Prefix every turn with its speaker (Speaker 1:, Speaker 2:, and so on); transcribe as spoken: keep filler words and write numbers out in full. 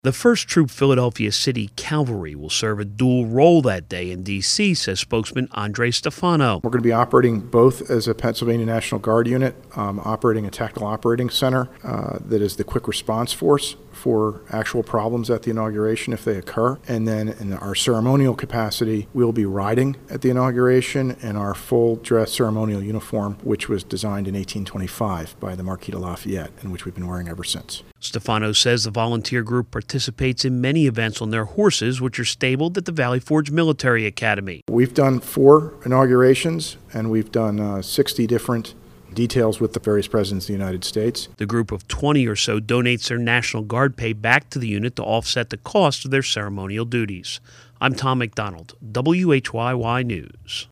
Speaker 1: The first Troop Philadelphia City Cavalry will serve a dual role that day in D C, says spokesman Andre Stefano.
Speaker 2: We're going to be operating both as a Pennsylvania National Guard unit, um, operating a tactical operating center uh, that is the quick response force for actual problems at the inauguration if they occur. And then in our ceremonial capacity, we'll be riding at the inauguration in our full dress ceremonial uniform, which was designed in eighteen twenty-five by the Marquis de Lafayette, and which we've been wearing ever since.
Speaker 1: Stefano says the volunteer group participates in many events on their horses, which are stabled at the Valley Forge Military Academy.
Speaker 2: We've done four inaugurations, and we've done uh, sixty different details with the various presidents of the United States.
Speaker 1: The group of twenty or so donates their National Guard pay back to the unit to offset the cost of their ceremonial duties. I'm Tom McDonald, W H Y Y News.